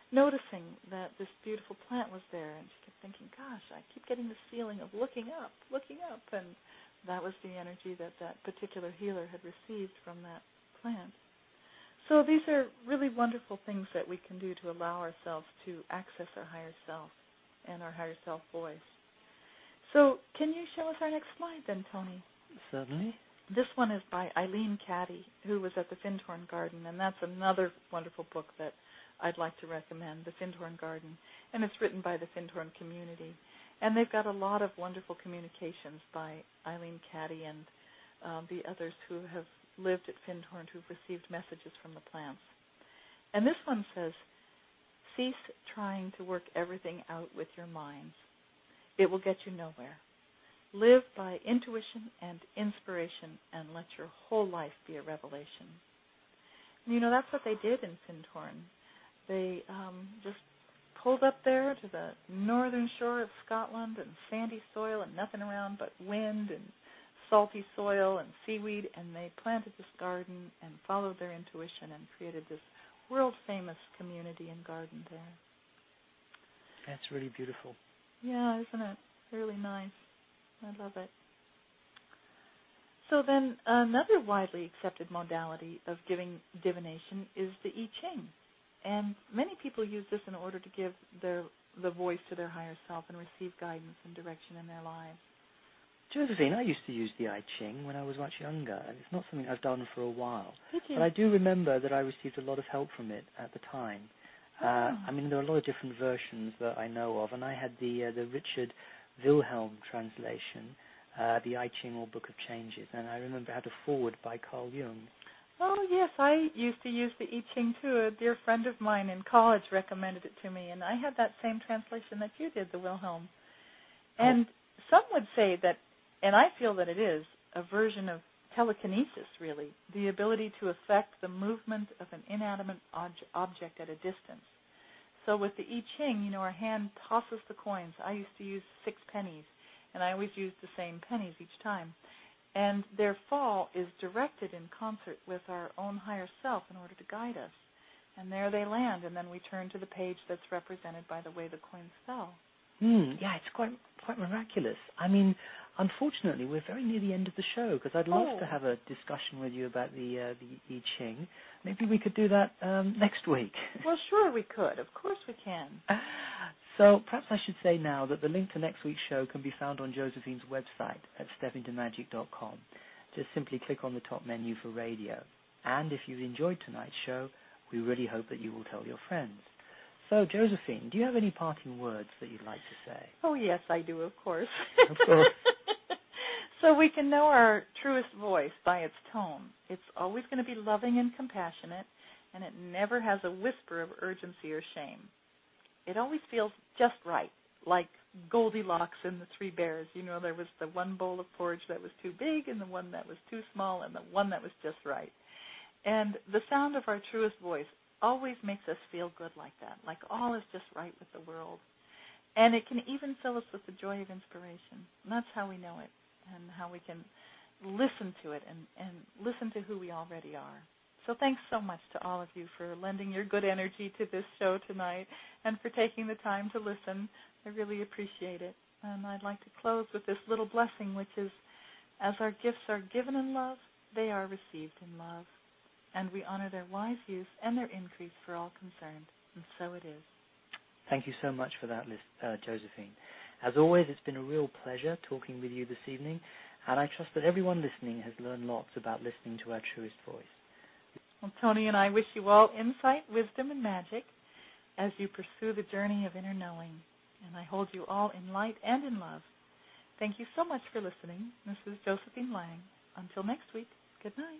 noticing that this beautiful plant was there, and she kept thinking, gosh, I keep getting this feeling of looking up, and that was the energy that that particular healer had received from that plant. So these are really wonderful things that we can do to allow ourselves to access our higher self and our higher self voice. So can you show us our next slide then, Tony? Certainly. This one is by Eileen Caddy, who was at the Findhorn Garden, and that's another wonderful book that I'd like to recommend, The Findhorn Garden, and it's written by the Findhorn community. And they've got a lot of wonderful communications by Eileen Caddy and the others who have lived at Findhorn who've received messages from the plants. And this one says, cease trying to work everything out with your minds. It will get you nowhere. Live by intuition and inspiration and let your whole life be a revelation. And you know, that's what they did in Findhorn. They just pulled up there to the northern shore of Scotland and sandy soil and nothing around but wind and salty soil and seaweed, and they planted this garden and followed their intuition and created this world-famous community and garden there. That's really beautiful. Yeah, isn't it? Really nice. I love it. So then another widely accepted modality of giving divination is the I Ching. And many people use this in order to give the voice to their higher self and receive guidance and direction in their lives. Josephine, I used to use the I Ching when I was much younger, and it's not something I've done for a while. Did you? But I do remember that I received a lot of help from it at the time. I mean, there are a lot of different versions that I know of, and I had the Richard Wilhelm translation, the I Ching or Book of Changes, and I remember I had a foreword by Carl Jung. Oh, yes, I used to use the I Ching, too. A dear friend of mine in college recommended it to me, and I had that same translation that you did, the Wilhelm. And some would say that, and I feel that it is, a version of telekinesis, really, the ability to affect the movement of an inanimate object at a distance. So with the I Ching, you know, our hand tosses the coins. I used to use 6 pennies, and I always used the same pennies each time. And their fall is directed in concert with our own higher self in order to guide us. And there they land, and then we turn to the page that's represented by the way the coins fell. Yeah, it's quite miraculous. I mean, unfortunately, we're very near the end of the show, because I'd love to have a discussion with you about the I Ching. Maybe we could do that next week. Well, sure we could. Of course we can. So perhaps I should say now that the link to next week's show can be found on Josephine's website at stepintomagic.com. Just simply click on the top menu for radio. And if you've enjoyed tonight's show, we really hope that you will tell your friends. So, Josephine, do you have any parting words that you'd like to say? Oh, yes, I do, of course. Of course. So we can know our truest voice by its tone. It's always going to be loving and compassionate, and it never has a whisper of urgency or shame. It always feels just right, like Goldilocks and the 3 bears. You know, there was the one bowl of porridge that was too big and the one that was too small and the one that was just right. And the sound of our truest voice always makes us feel good like that, like all is just right with the world. And it can even fill us with the joy of inspiration. And that's how we know it and how we can listen to it and listen to who we already are. So thanks so much to all of you for lending your good energy to this show tonight and for taking the time to listen. I really appreciate it. And I'd like to close with this little blessing, which is, as our gifts are given in love, they are received in love. And we honor their wise use and their increase for all concerned. And so it is. Thank you so much for that, Josephine. As always, it's been a real pleasure talking with you this evening, and I trust that everyone listening has learned lots about listening to our truest voice. Well, Tony and I wish you all insight, wisdom, and magic as you pursue the journey of inner knowing. And I hold you all in light and in love. Thank you so much for listening. This is Josephine Lang. Until next week, good night.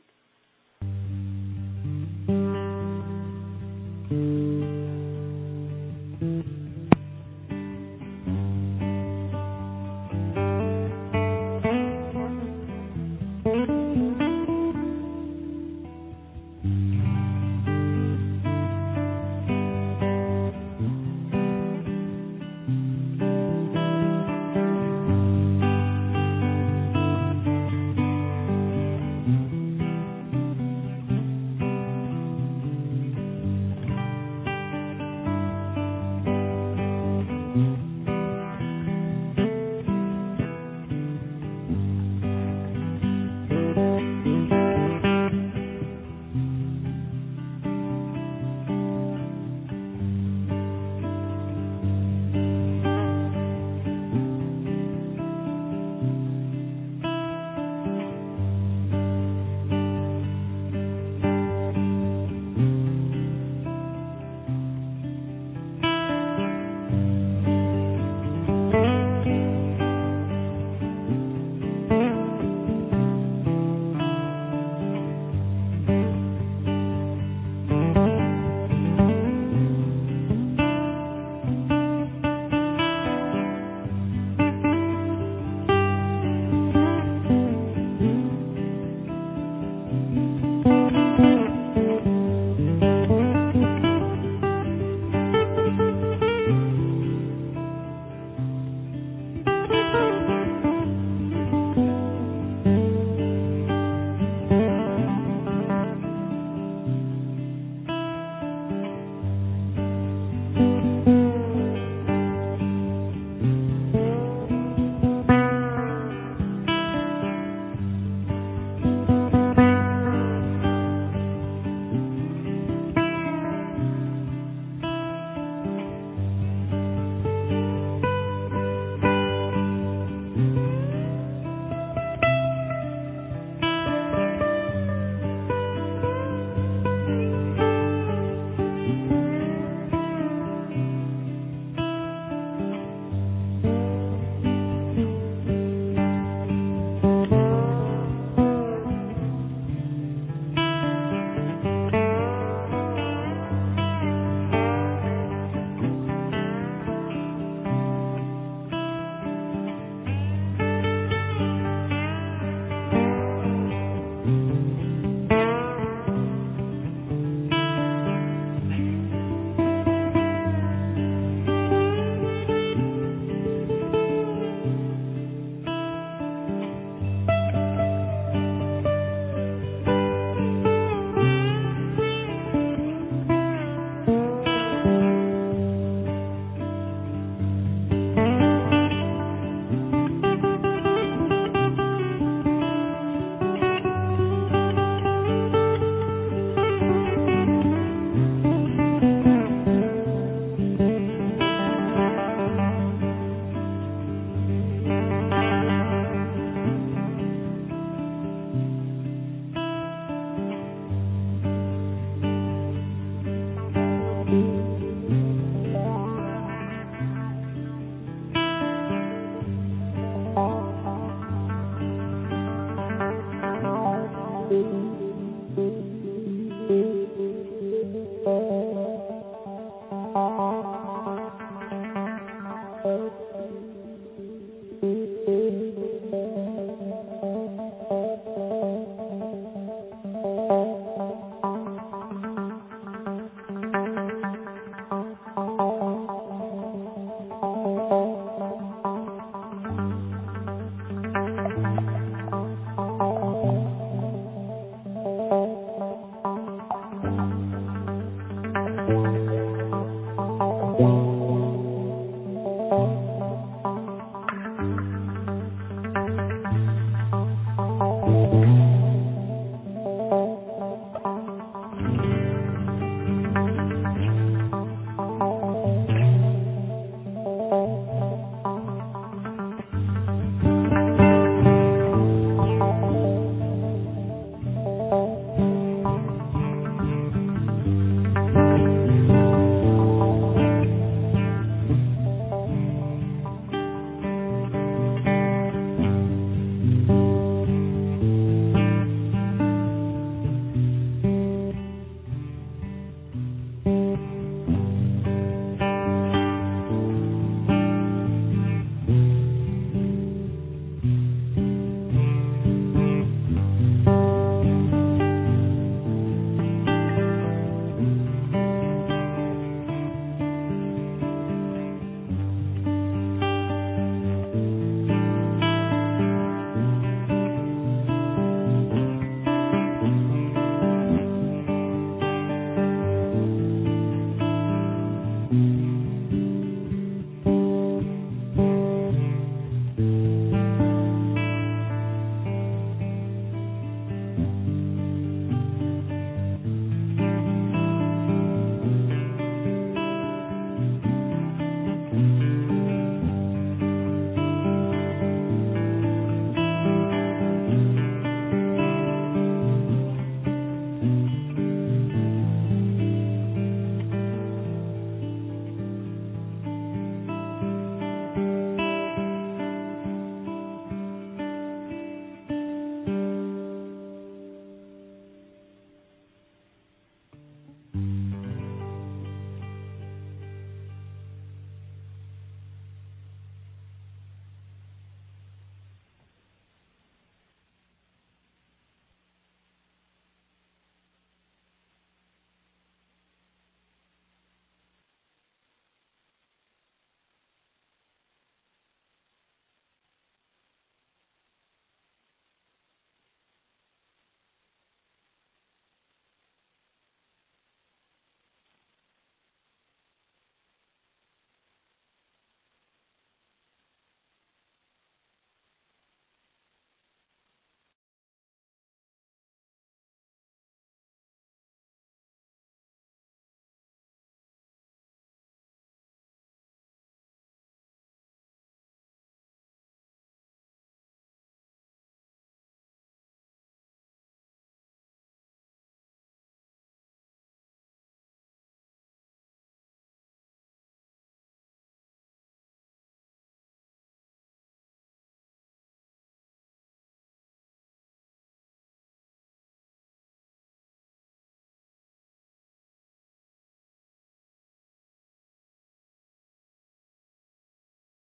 you.